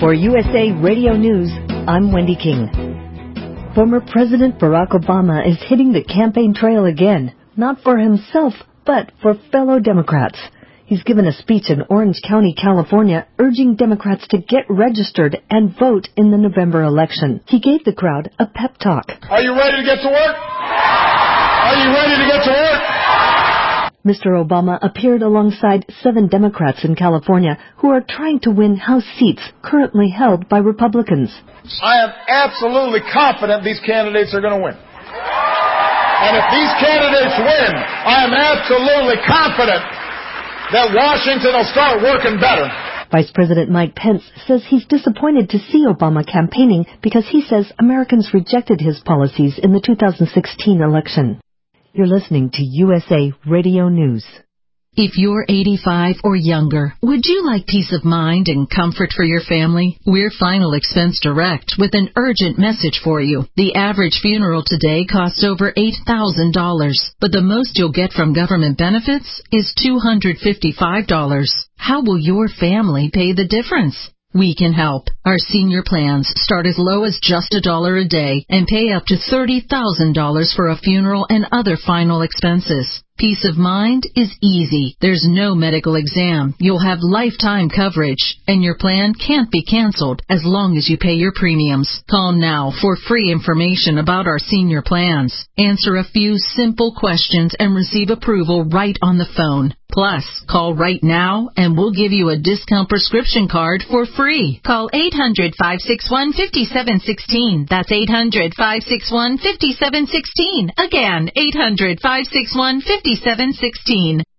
For USA Radio News, I'm Wendy King. Former President Barack Obama is hitting the campaign trail again, not for himself, but for fellow Democrats. He's given a speech in Orange County, California, urging Democrats to get registered and vote in the November election. He gave the crowd a pep talk. Are you ready to get to work? Are you ready to get to work? Mr. Obama appeared alongside 7 Democrats in California who are trying to win House seats currently held by Republicans. I am absolutely confident these candidates are going to win. And if these candidates win, I am absolutely confident that Washington will start working better. Vice President Mike Pence says he's disappointed to see Obama campaigning because he says Americans rejected his policies in the 2016 election. You're listening to USA Radio News. If you're 85 or younger, would you like peace of mind and comfort for your family? We're Final Expense Direct with an urgent message for you. The average funeral today costs over $8,000, but the most you'll get from government benefits is $255. How will your family pay the difference? We can help. Our senior plans start as low as just $1 a day and pay up to $30,000 for a funeral and other final expenses. Peace of mind is easy. There's no medical exam. You'll have lifetime coverage, and your plan can't be canceled as long as you pay your premiums. Call now for free information about our senior plans. Answer a few simple questions and receive approval right on the phone. Plus, call right now and we'll give you a discount prescription card for free. Call 800-561-5716. That's 800-561-5716. Again, 800-561-5716.